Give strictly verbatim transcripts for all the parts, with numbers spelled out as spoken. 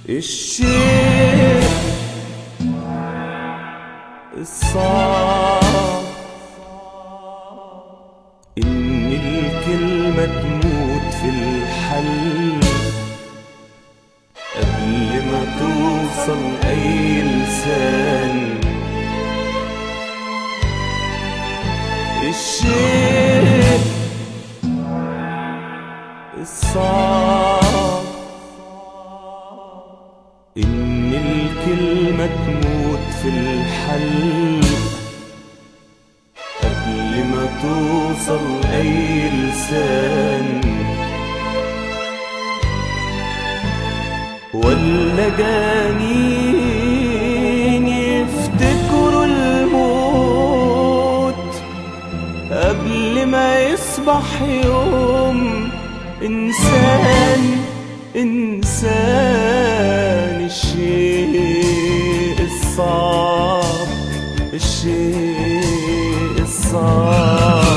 الشيء الصعب إن الكلمة تموت في الحل قبل ما توصل أي لسان. الشيء الصعب إن الكلمة تموت في الحل قبل ما توصل أي لسان. ولا جانين يفتكروا الموت قبل ما يصبح يوم إنسان إنسان. الشيء الصعب الشيء الصعب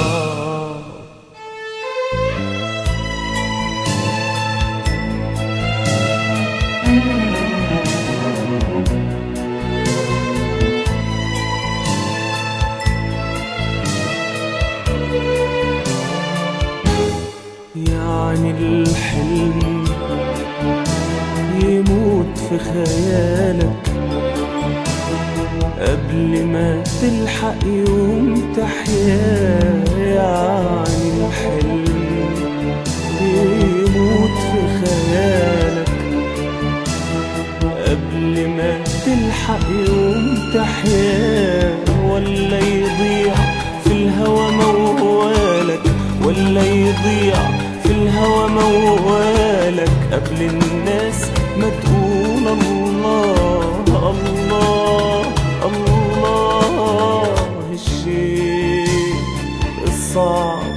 يعني الحلم يموت في خيالك قبل ما تلحق يوم تحيا. يعني الحلم يموت في خيالك قبل ما تلحق يوم تحيا. ولا يضيع في الهوى موالك ولا يضيع في الهوى موالك قبل الناس ما تقول الله الله الله. الشيء الصعب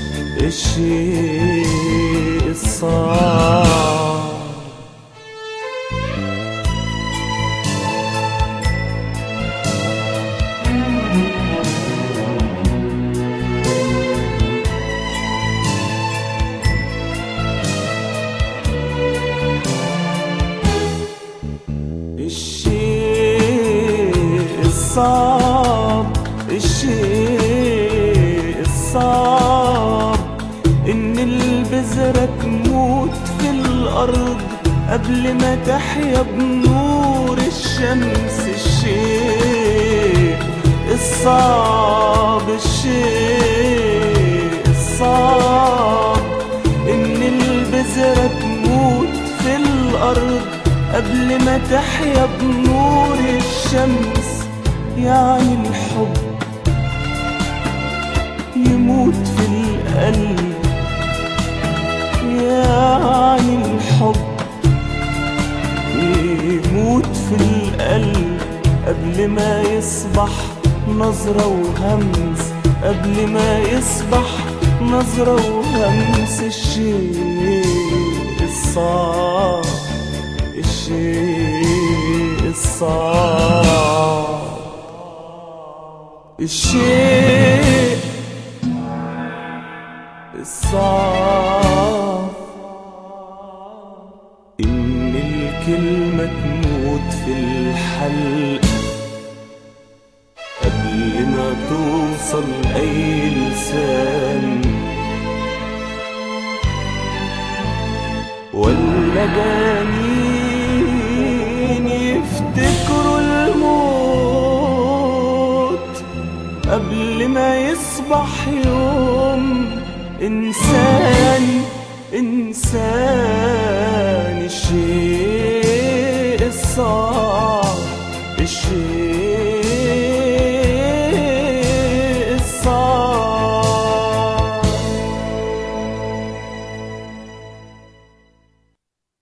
الشيء الصعب الشيء الصعب الشيء الصعب إن البذرة تموت في الأرض قبل ما تحيا بنور الشمس. الشيء الصعب الشيء الصعب إن البذرة تموت في الأرض قبل ما تحيا بنور الشمس. يعني الحب يموت في القلب يعني الحب يموت في القلب قبل ما يصبح نظرة وهمس قبل ما يصبح نظرة وهمس. الشيء الصعب الشيء الصعب الشيء الصعب إن الكلمة تموت في الحلق قبل ما توصل أي لسان. ولا جانين يفتكروا الموت قبل ما يصبح يوم إنسان إنسان. الشيء الصعب الشيء